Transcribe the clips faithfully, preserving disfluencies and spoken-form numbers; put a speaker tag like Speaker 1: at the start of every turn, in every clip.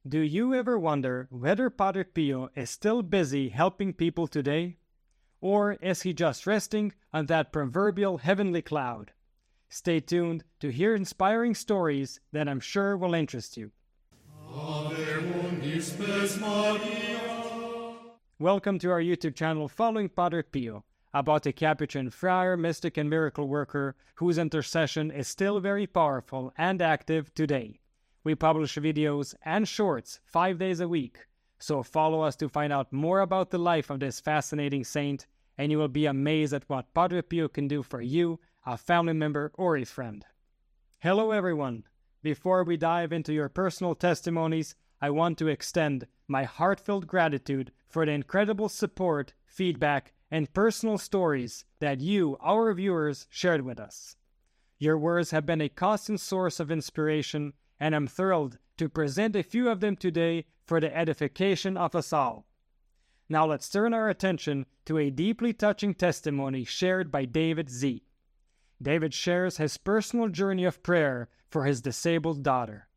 Speaker 1: Do you ever wonder whether Padre Pio is still busy helping people today? Or is he just resting on that proverbial heavenly cloud? Stay tuned to hear inspiring stories that I'm sure will interest you. Welcome to our YouTube channel Following Padre Pio, about a Capuchin friar, mystic, and miracle worker whose intercession is still very powerful and active today. We publish videos and shorts five days a week, so follow us to find out more about the life of this fascinating saint, and you will be amazed at what Padre Pio can do for you, a family member, or a friend. Hello everyone! Before we dive into your personal testimonies, I want to extend my heartfelt gratitude for the incredible support, feedback, and personal stories that you, our viewers, shared with us. Your words have been a constant source of inspiration, and I'm thrilled to present a few of them today for the edification of us all. Now let's turn our attention to a deeply touching testimony shared by David Z. David shares his personal journey of prayer for his disabled daughter.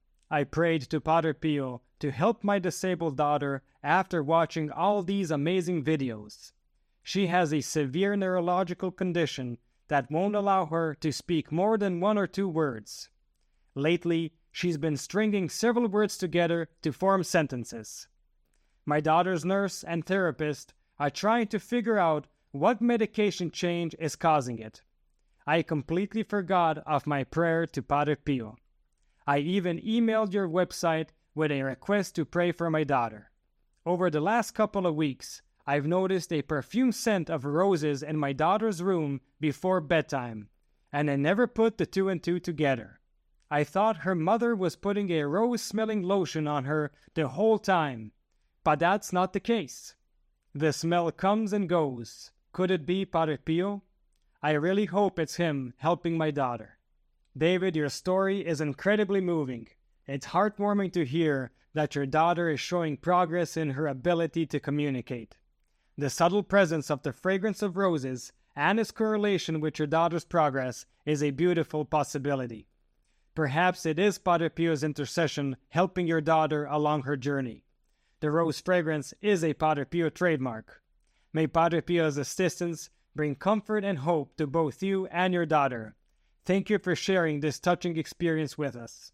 Speaker 1: I prayed to Padre Pio to help my disabled daughter after watching all these amazing videos. She has a severe neurological condition that won't allow her to speak more than one or two words. Lately, she's been stringing several words together to form sentences. My daughter's nurse and therapist are trying to figure out what medication change is causing it. I completely forgot of my prayer to Padre Pio. I even emailed your website with a request to pray for my daughter. Over the last couple of weeks, I've noticed a perfume scent of roses in my daughter's room before bedtime, and I never put the two and two together. I thought her mother was putting a rose-smelling lotion on her the whole time, but that's not the case. The smell comes and goes. Could it be Padre Pio? I really hope it's him helping my daughter. David, your story is incredibly moving. It's heartwarming to hear that your daughter is showing progress in her ability to communicate. The subtle presence of the fragrance of roses and its correlation with your daughter's progress is a beautiful possibility. Perhaps it is Padre Pio's intercession helping your daughter along her journey. The rose fragrance is a Padre Pio trademark. May Padre Pio's assistance bring comfort and hope to both you and your daughter. Thank you for sharing this touching experience with us.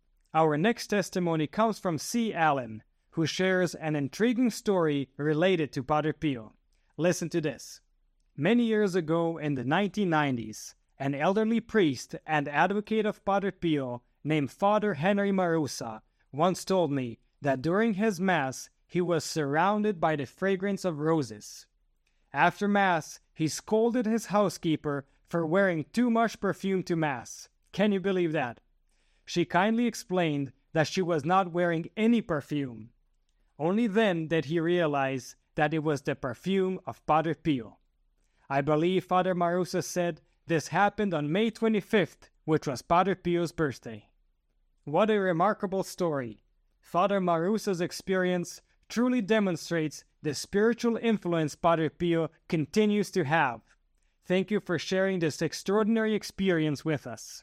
Speaker 1: Our next testimony comes from C. Allen, who shares an intriguing story related to Padre Pio. Listen to this. Many years ago in the nineteen nineties, an elderly priest and advocate of Padre Pio named Father Henry Marusa once told me that during his Mass he was surrounded by the fragrance of roses. After Mass, he scolded his housekeeper for wearing too much perfume to Mass. Can you believe that? She kindly explained that she was not wearing any perfume. Only then did he realize that it was the perfume of Padre Pio. I believe Father Marusa said this happened on May twenty-fifth, which was Padre Pio's birthday. What a remarkable story. Father Marusa's experience truly demonstrates the spiritual influence Padre Pio continues to have. Thank you for sharing this extraordinary experience with us.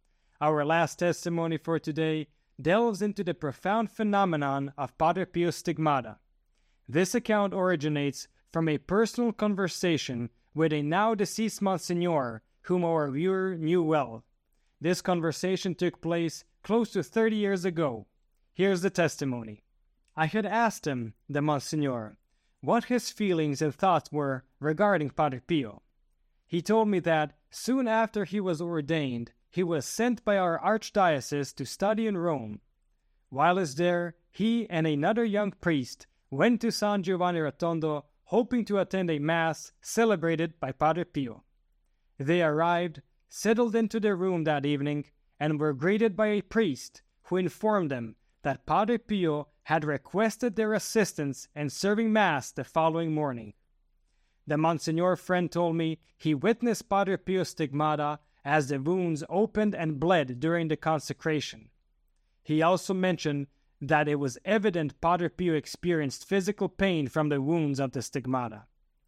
Speaker 1: Our last testimony for today delves into the profound phenomenon of Padre Pio's stigmata. This account originates from a personal conversation with a now deceased Monsignor whom our viewer knew well. This conversation took place close to thirty years ago. Here's the testimony. I had asked him, the Monsignor, what his feelings and thoughts were regarding Padre Pio. He told me that soon after he was ordained, he was sent by our archdiocese to study in Rome. Whilst there, he and another young priest went to San Giovanni Rotondo hoping to attend a Mass celebrated by Padre Pio. They arrived, settled into their room that evening, and were greeted by a priest who informed them that Padre Pio had requested their assistance in serving Mass the following morning. The Monsignor friend told me he witnessed Padre Pio's stigmata as the wounds opened and bled during the consecration. He also mentioned that it was evident Padre Pio experienced physical pain from the wounds of the stigmata.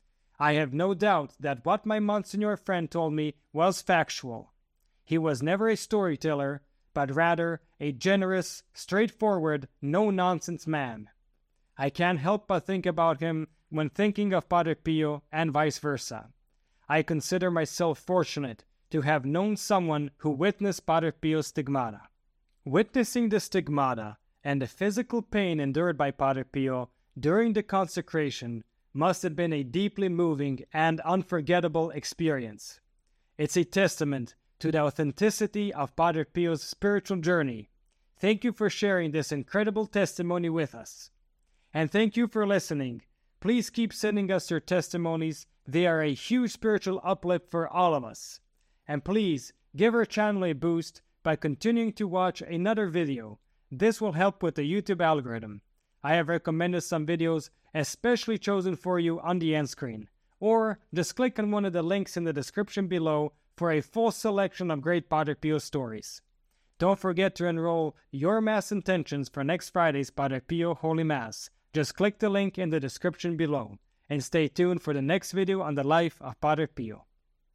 Speaker 1: I have no doubt that what my Monsignor friend told me was factual. He was never a storyteller, but rather a generous, straightforward, no-nonsense man. I can't help but think about him when thinking of Padre Pio and vice versa. I consider myself fortunate to have known someone who witnessed Padre Pio's stigmata. Witnessing the stigmata and the physical pain endured by Padre Pio during the consecration must have been a deeply moving and unforgettable experience. It's a testament to the authenticity of Padre Pio's spiritual journey. Thank you for sharing this incredible testimony with us. And thank you for listening. Please keep sending us your testimonies. They are a huge spiritual uplift for all of us. And please give our channel a boost by continuing to watch another video. This will help with the YouTube algorithm. I have recommended some videos especially chosen for you on the end screen. Or just click on one of the links in the description below for a full selection of great Padre Pio stories. Don't forget to enroll your Mass intentions for next Friday's Padre Pio Holy Mass. Just click the link in the description below, and stay tuned for the next video on the life of Padre Pio.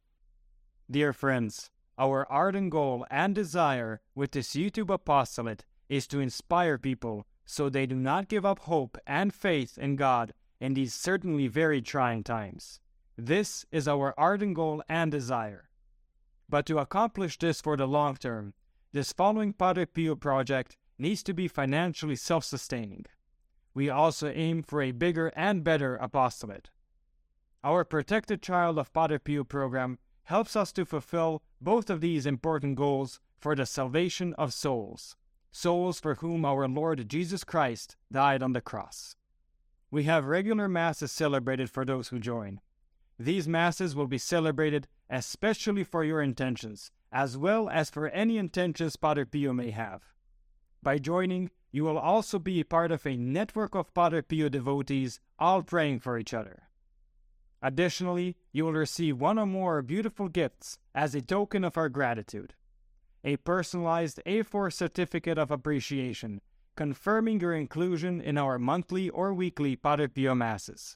Speaker 1: Dear friends, our ardent goal and desire with this YouTube apostolate is to inspire people so they do not give up hope and faith in God in these certainly very trying times. This is our ardent goal and desire. But to accomplish this for the long term, this following Padre Pio project needs to be financially self-sustaining. We also aim for a bigger and better apostolate. Our Protected Child of Padre Pio program helps us to fulfill both of these important goals for the salvation of souls, souls for whom our Lord Jesus Christ died on the cross. We have regular Masses celebrated for those who join. These Masses will be celebrated especially for your intentions, as well as for any intentions Padre Pio may have. By joining, you will also be a part of a network of Padre Pio devotees all praying for each other. Additionally, you will receive one or more beautiful gifts as a token of our gratitude. A personalized A four certificate of appreciation, confirming your inclusion in our monthly or weekly Padre Pio Masses.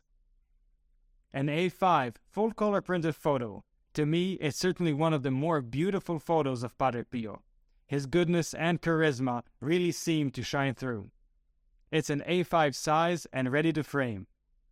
Speaker 1: An A five full-color printed photo. To me, it's certainly one of the more beautiful photos of Padre Pio. His goodness and charisma really seem to shine through. It's an A five size and ready to frame.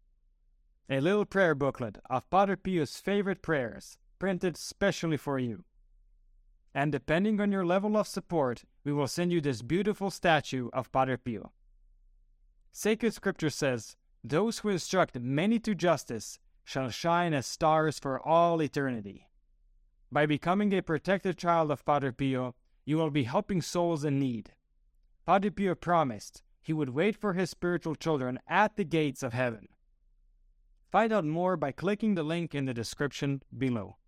Speaker 1: A little prayer booklet of Padre Pio's favorite prayers, printed specially for you. And depending on your level of support, we will send you this beautiful statue of Padre Pio. Sacred Scripture says, "Those who instruct many to justice shall shine as stars for all eternity." By becoming a protected child of Padre Pio, you will be helping souls in need. Padre Pio promised he would wait for his spiritual children at the gates of heaven. Find out more by clicking the link in the description below.